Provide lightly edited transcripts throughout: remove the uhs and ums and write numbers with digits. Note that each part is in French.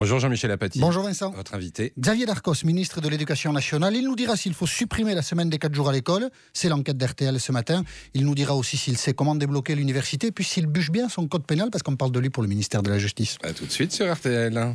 Bonjour Jean-Michel Apathy. Bonjour Vincent. Votre invité. Xavier Darcos, ministre de l'Éducation nationale. Il nous dira s'il faut supprimer la semaine des 4 jours à l'école. C'est l'enquête d'RTL ce matin. Il nous dira aussi s'il sait comment débloquer l'université, puis s'il bûche bien son code pénal, parce qu'on parle de lui pour le ministère de la Justice. A tout de suite sur RTL.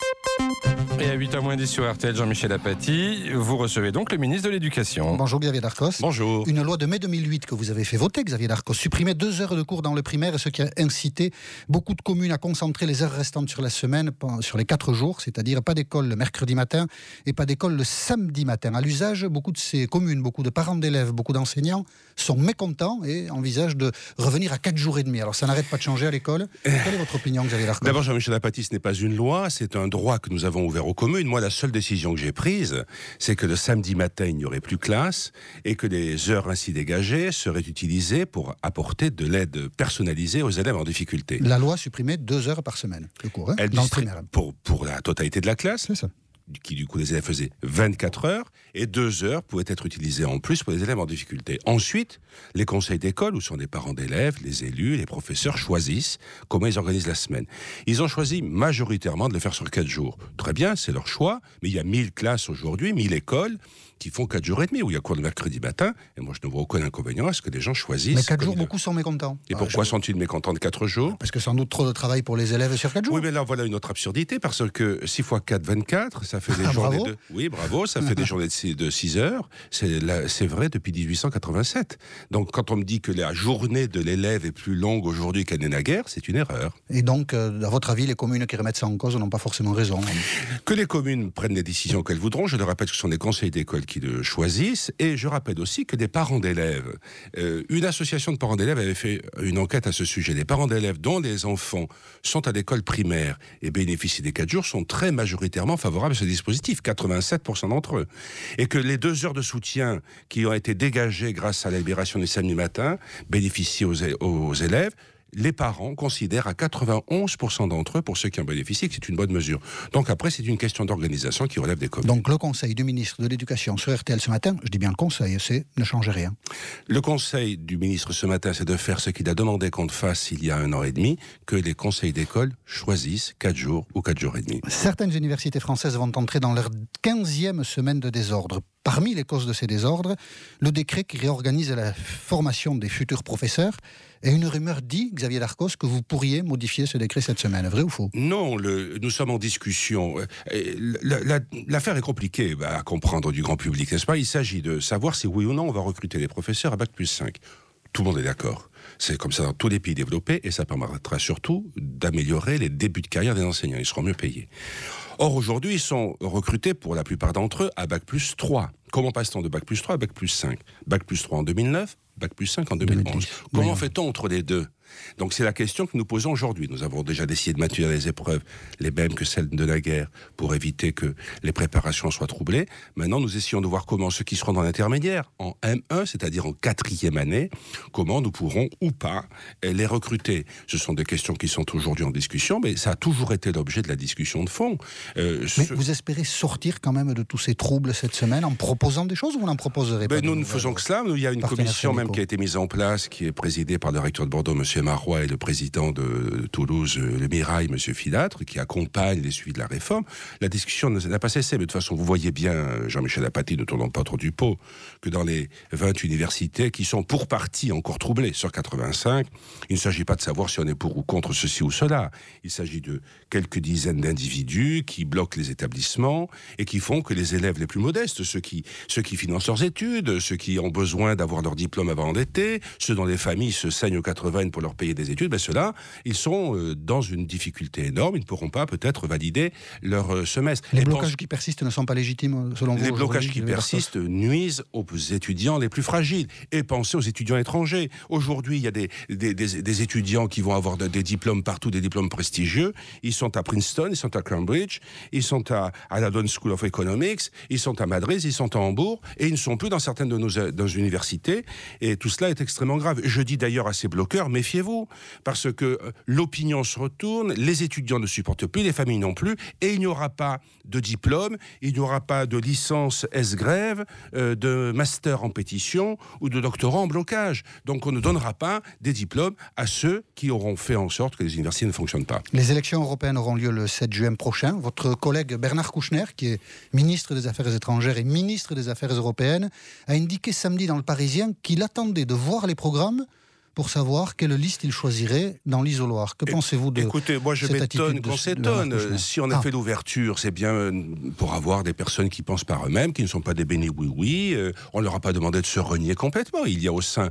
Et à 8h10 sur RTL, Jean-Michel Apathy, vous recevez donc le ministre de l'Éducation. Bonjour Xavier Darcos. Bonjour. Une loi de mai 2008 que vous avez fait voter, Xavier Darcos, supprimer 2 heures de cours dans le primaire, ce qui a incité beaucoup de communes à concentrer les heures restantes sur la semaine, sur les 4 jours, c'est-à-dire pas d'école le mercredi matin et pas d'école le samedi matin. À l'usage, beaucoup de ces communes, beaucoup de parents d'élèves, beaucoup d'enseignants sont mécontents et envisagent de revenir à 4 jours et demi. Alors ça n'arrête pas de changer à l'école. Quelle est votre opinion, Xavier Darcos ? D'abord, Jean-Michel Apathy, ce n'est pas une loi, c'est un droit que nous avons ouvert aux communes. Moi, la seule décision que j'ai prise, c'est que le samedi matin, il n'y aurait plus classe et que les heures ainsi dégagées seraient utilisées pour apporter de l'aide personnalisée aux élèves en difficulté. La loi supprimait 2 heures par semaine, le cours, dans le primaire. Pour la totalité de la classe. C'est ça. Qui du coup les élèves faisaient 24 heures et 2 heures pouvaient être utilisées en plus pour les élèves en difficulté. Ensuite, les conseils d'école, où sont des parents d'élèves, les élus, les professeurs choisissent comment ils organisent la semaine. Ils ont choisi majoritairement de le faire sur 4 jours. Très bien, c'est leur choix, mais il y a 1000 classes aujourd'hui, 1000 écoles qui font 4 jours et demi, où il y a cours le mercredi matin, et moi je ne vois aucun inconvénient à ce que les gens choisissent. Mais 4 jours, beaucoup sont mécontents. Et pourquoi sont-ils mécontents de 4 jours ? Parce que sans doute trop de travail pour les élèves sur 4 jours. Oui, mais là voilà une autre absurdité, parce que 6 x 4, 24, ça fait des journées bravo. de... Oui, bravo, ça fait des journées de 6 heures, c'est vrai depuis 1887. Donc quand on me dit que la journée de l'élève est plus longue aujourd'hui qu'elle n'est naguère, c'est une erreur. Et donc, à votre avis, les communes qui remettent ça en cause n'ont pas forcément raison. Que les communes prennent les décisions qu'elles voudront, je le rappelle que ce sont les conseils d'école qui le choisissent, et je rappelle aussi que des parents d'élèves, une association de parents d'élèves avait fait une enquête à ce sujet. Les parents d'élèves dont les enfants sont à l'école primaire et bénéficient des 4 jours sont très majoritairement favorables à ce dispositif, 87% d'entre eux. Et que les 2 heures de soutien qui ont été dégagées grâce à la libération du samedi matin bénéficient aux élèves. Les parents considèrent à 91% d'entre eux, pour ceux qui en bénéficient, que c'est une bonne mesure. Donc après, c'est une question d'organisation qui relève des communes. Donc le conseil du ministre de l'Éducation sur RTL ce matin, je dis bien le conseil, c'est ne changez rien. Le conseil du ministre ce matin, c'est de faire ce qu'il a demandé qu'on fasse il y a 1 an et demi, que les conseils d'école choisissent 4 jours ou 4 jours et demi. Certaines universités françaises vont entrer dans leur 15e semaine de désordre. Parmi les causes de ces désordres, le décret qui réorganise la formation des futurs professeurs. Et une rumeur dit, Xavier Darcos, que vous pourriez modifier ce décret cette semaine. Vrai ou faux ? Non, nous sommes en discussion. L'affaire est compliquée à comprendre du grand public, n'est-ce pas ? Il s'agit de savoir si oui ou non on va recruter les professeurs à Bac+5. Tout le monde est d'accord. C'est comme ça dans tous les pays développés et ça permettra surtout d'améliorer les débuts de carrière des enseignants. Ils seront mieux payés. Or, aujourd'hui, ils sont recrutés pour la plupart d'entre eux à Bac+3. Comment passe-t-on de Bac+3 à Bac+5 ? Bac+3 en 2009, Bac+5 en 2011. Comment fait-on entre les deux ? Donc c'est la question que nous posons aujourd'hui. Nous avons déjà décidé de maintenir les épreuves les mêmes que celles de naguère pour éviter que les préparations soient troublées. Maintenant, nous essayons de voir comment ceux qui seront dans l'intermédiaire, en M1, c'est-à-dire en 4e année, comment nous pourrons ou pas les recruter. Ce sont des questions qui sont aujourd'hui en discussion, mais ça a toujours été l'objet de la discussion de fond. Mais vous espérez sortir quand même de tous ces troubles cette semaine en proposant des choses ou vous n'en proposerez pas ? Nous ne faisons que cela. Il y a une commission même qui a été mise en place, qui est présidée par le recteur de Bordeaux, M. Marois, et le président de Toulouse, le Mirail, M. Fidâtre, qui accompagne les suivis de la réforme. La discussion n'a pas cessé, mais de toute façon, vous voyez bien, Jean-Michel Apathy, ne tournons pas autour du pot, que dans les 20 universités qui sont pour partie encore troublées sur 85, il ne s'agit pas de savoir si on est pour ou contre ceci ou cela. Il s'agit de quelques dizaines d'individus qui bloquent les établissements et qui font que les élèves les plus modestes, ceux qui financent leurs études, ceux qui ont besoin d'avoir leur diplôme avant l'été, ceux dont les familles se saignent aux 80 pour leur payer des études, ceux-là, ils sont dans une difficulté énorme. Ils ne pourront pas peut-être valider leur semestre. Les blocages qui persistent ne sont pas légitimes selon vous ? Les blocages qui persistent nuisent aux étudiants les plus fragiles. Et pensez aux étudiants étrangers. Aujourd'hui, il y a des étudiants qui vont avoir des diplômes partout, des diplômes prestigieux. Ils sont à Princeton, ils sont à Cambridge, ils sont à la London School of Economics, ils sont à Madrid, ils sont à Hambourg, et ils ne sont plus dans certaines de nos universités. Et tout cela est extrêmement grave. Je dis d'ailleurs à ces bloqueurs, méfiez-vous, parce que l'opinion se retourne, les étudiants ne supportent plus, les familles non plus, et il n'y aura pas de diplôme, il n'y aura pas de licence S-grève, de master en pétition ou de doctorat en blocage. Donc on ne donnera pas pas des diplômes à ceux qui auront fait en sorte que les universités ne fonctionnent pas. Les élections européennes auront lieu le 7 juin prochain. Votre collègue Bernard Kouchner, qui est ministre des Affaires étrangères et ministre des Affaires européennes, a indiqué samedi dans le Parisien qu'il attendait de voir les programmes pour savoir quelle liste il choisirait dans l'isoloir. Que pensez-vous de Écoutez, moi je cette m'étonne attitude qu'on de s'étonne. Bernard Kouchner? Si on a fait l'ouverture, c'est bien pour avoir des personnes qui pensent par eux-mêmes, qui ne sont pas des bénis oui-oui. On ne leur a pas demandé de se renier complètement. Il y a au sein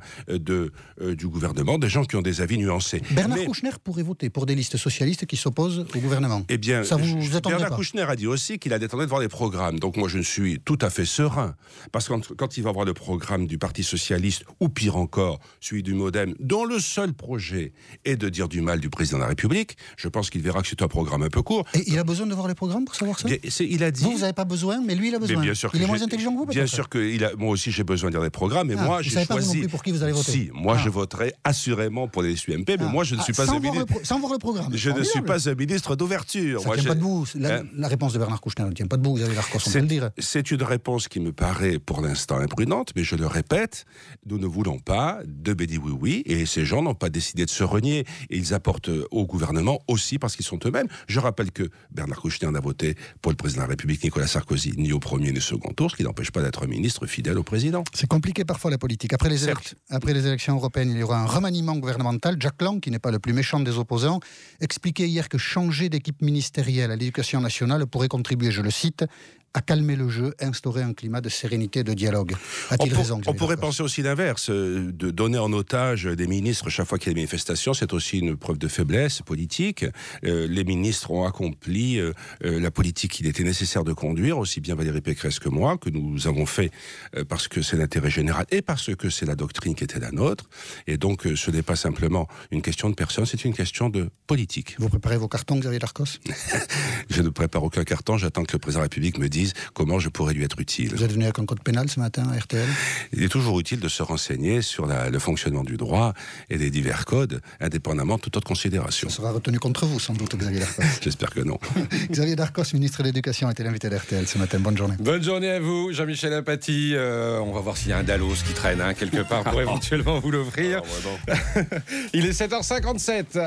du gouvernement des gens qui ont des avis nuancés. Bernard Kouchner pourrait voter pour des listes socialistes qui s'opposent au gouvernement. Eh bien, ça vous attendez Bernard pas? Kouchner a dit aussi qu'il attendait de voir les programmes. Donc moi, je suis tout à fait serein. Parce que quand il va voir le programme du Parti Socialiste, ou pire encore, celui du MoDem, dont le seul projet est de dire du mal du président de la République, je pense qu'il verra que c'est un programme un peu court. Et il a besoin de voir les programmes pour savoir ça? Il a dit... Vous n'avez pas besoin, mais lui, il a besoin. Bien sûr il est moins intelligent que vous, bien sûr que moi aussi, j'ai besoin de lire les programmes. Mais moi, vous j'ai savez pas choisi... vous non plus pour qui vous allez voter? Si, moi, je voterai assurément pour les UMP, mais moi, je ne suis pas un ministre... Sans voir le programme. Je ne suis pas un ministre d'ouverture. Ça ne tient pas debout. La réponse de Bernard Kouchner ne tient pas debout, Xavier Darcos, on peut le dire. C'est une réponse qui me paraît pour l'instant imprudente, mais je le répète, nous ne voulons pas de béni oui-oui, et ces gens n'ont pas décidé de se renier. Et ils apportent au gouvernement aussi parce qu'ils sont eux-mêmes. Je rappelle que Bernard Kouchner n'a voté pour le président de la République, Nicolas Sarkozy, ni au premier ni au second tour, ce qui n'empêche pas d'être ministre fidèle au président. C'est compliqué parfois la politique. Après les élections européennes, il y aura un remaniement gouvernemental. Jack Lang, qui n'est pas le plus méchant des opposants, expliquait hier que changer d'équipe ministérielle à l'éducation nationale pourrait contribuer, je le cite, à calmer le jeu, instaurer un climat de sérénité et de dialogue. A-t-il raison? On pourrait penser aussi l'inverse, de donner en otage des ministres chaque fois qu'il y a des manifestations, c'est aussi une preuve de faiblesse politique. Les ministres ont accompli la politique qu'il était nécessaire de conduire, aussi bien Valérie Pécresse que moi, que nous avons fait parce que c'est l'intérêt général et parce que c'est la doctrine qui était la nôtre. Et donc ce n'est pas simplement une question de personne, c'est une question de politique. Vous préparez vos cartons, Xavier Darcos? Je ne prépare aucun carton, j'attends que le président de la République me dise comment je pourrais lui être utile. Vous êtes venu avec un code pénal ce matin à RTL? Il est toujours utile de se renseigner sur le fonctionnement du droit et des divers codes, indépendamment de toute autre considération. Ça sera retenu contre vous, sans doute, Xavier Darcos. J'espère que non. Xavier Darcos, ministre de l'Éducation, était l'invité d'RTL ce matin. Bonne journée. Bonne journée à vous, Jean-Michel Apathy. On va voir s'il y a un Dallos qui traîne quelque part pour éventuellement vous l'offrir. Il est 7h57.